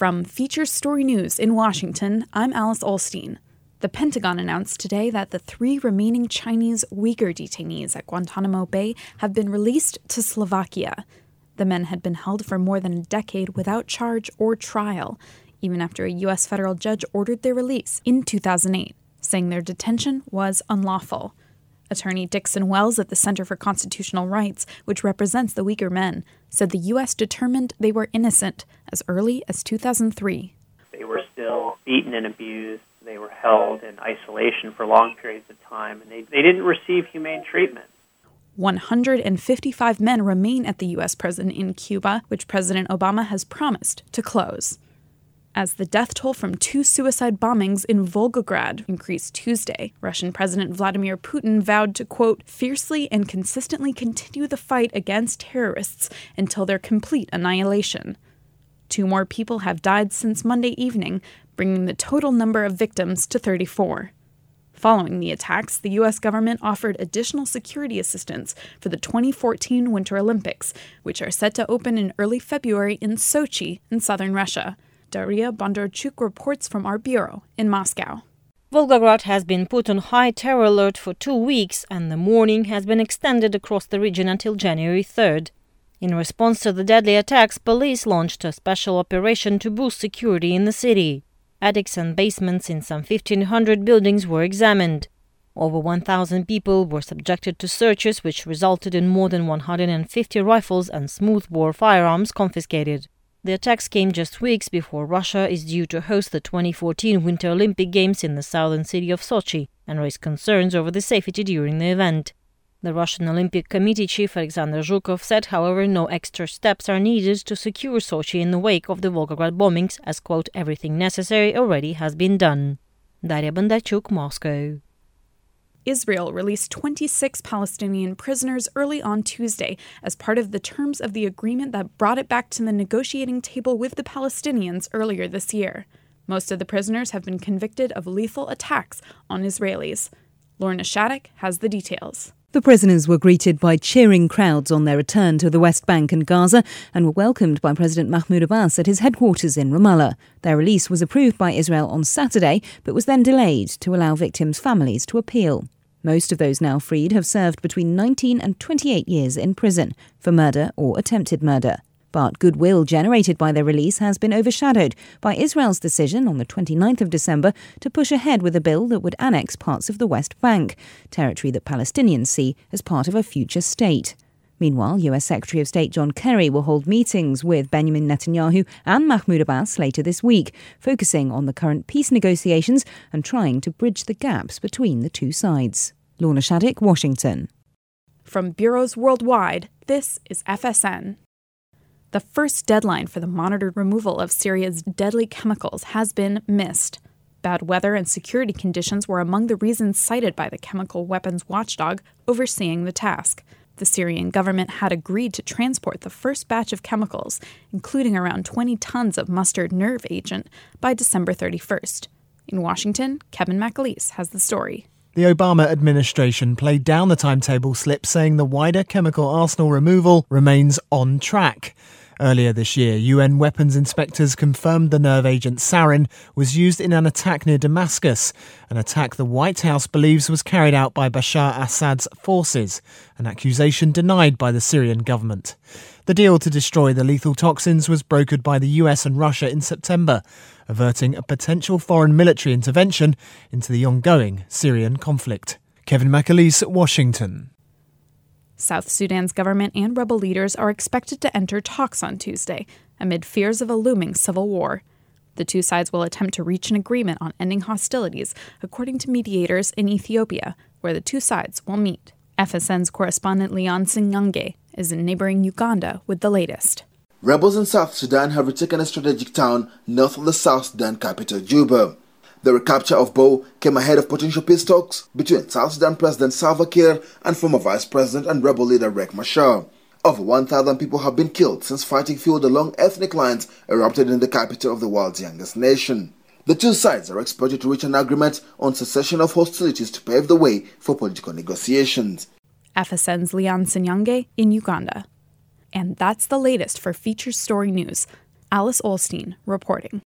From Feature Story News in Washington, I'm Alice Olstein. The Pentagon announced today that the 3 remaining Chinese Uyghur detainees at Guantanamo Bay have been released to Slovakia. The men had been held for more than a decade without charge or trial, even after a U.S. federal judge ordered their release in 2008, saying their detention was unlawful. Attorney Dixon Wells at the Center for Constitutional Rights, which represents the Uyghur men, said the U.S. determined they were innocent as early as 2003. They were still beaten and abused. They were held in isolation for long periods of time, and they didn't receive humane treatment. 155 men remain at the U.S. prison in Cuba, which President Obama has promised to close. As the death toll from 2 suicide bombings in Volgograd increased Tuesday, Russian President Vladimir Putin vowed to, quote, fiercely and consistently continue the fight against terrorists until their complete annihilation. 2 more people have died since Monday evening, bringing the total number of victims to 34. Following the attacks, the U.S. government offered additional security assistance for the 2014 Winter Olympics, which are set to open in early February in Sochi in southern Russia. Daria Bondarchuk reports from our bureau in Moscow. Volgograd has been put on high terror alert for 2 weeks, and the mourning has been extended across the region until January 3rd. In response to the deadly attacks, police launched a special operation to boost security in the city. Attics and basements in some 1,500 buildings were examined. Over 1,000 people were subjected to searches, which resulted in more than 150 rifles and smoothbore firearms confiscated. The attacks came just weeks before Russia is due to host the 2014 Winter Olympic Games in the southern city of Sochi and raise concerns over the safety during the event. The Russian Olympic Committee chief Alexander Zhukov said, however, no extra steps are needed to secure Sochi in the wake of the Volgograd bombings, as, quote, everything necessary already has been done. Daria Bondarchuk, Moscow. Israel released 26 Palestinian prisoners early on Tuesday as part of the terms of the agreement that brought it back to the negotiating table with the Palestinians earlier this year. Most of the prisoners have been convicted of lethal attacks on Israelis. Lorna Shattuck has the details. The prisoners were greeted by cheering crowds on their return to the West Bank and Gaza and were welcomed by President Mahmoud Abbas at his headquarters in Ramallah. Their release was approved by Israel on Saturday, but was then delayed to allow victims' families to appeal. Most of those now freed have served between 19 and 28 years in prison for murder or attempted murder. But goodwill generated by their release has been overshadowed by Israel's decision on the 29th of December to push ahead with a bill that would annex parts of the West Bank, territory that Palestinians see as part of a future state. Meanwhile, US Secretary of State John Kerry will hold meetings with Benjamin Netanyahu and Mahmoud Abbas later this week, focusing on the current peace negotiations and trying to bridge the gaps between the two sides. Lorna Shattuck, Washington. From bureaus worldwide, this is FSN. The first deadline for the monitored removal of Syria's deadly chemicals has been missed. Bad weather and security conditions were among the reasons cited by the chemical weapons watchdog overseeing the task. The Syrian government had agreed to transport the first batch of chemicals, including around 20 tons of mustard nerve agent, by December 31st. In Washington, Kevin McAleese has the story. The Obama administration played down the timetable slip, saying the wider chemical arsenal removal remains on track. Earlier this year, UN weapons inspectors confirmed the nerve agent sarin was used in an attack near Damascus, an attack the White House believes was carried out by Bashar Assad's forces, an accusation denied by the Syrian government. The deal to destroy the lethal toxins was brokered by the US and Russia in September, averting a potential foreign military intervention into the ongoing Syrian conflict. Kevin McAleese, Washington. South Sudan's government and rebel leaders are expected to enter talks on Tuesday, amid fears of a looming civil war. The two sides will attempt to reach an agreement on ending hostilities, according to mediators in Ethiopia, where the two sides will meet. FSN's correspondent Leon Sinyange is in neighboring Uganda with the latest. Rebels in South Sudan have retaken a strategic town north of the South Sudan capital, Juba. The recapture of Bo came ahead of potential peace talks between South Sudan President Salva Kiir and former Vice President and rebel leader Riek Machar. Over 1,000 people have been killed since fighting fueled along ethnic lines erupted in the capital of the world's youngest nation. The two sides are expected to reach an agreement on cessation of hostilities to pave the way for political negotiations. FSN's Leon Sinyange in Uganda. And that's the latest for Feature Story News. Alice Olstein reporting.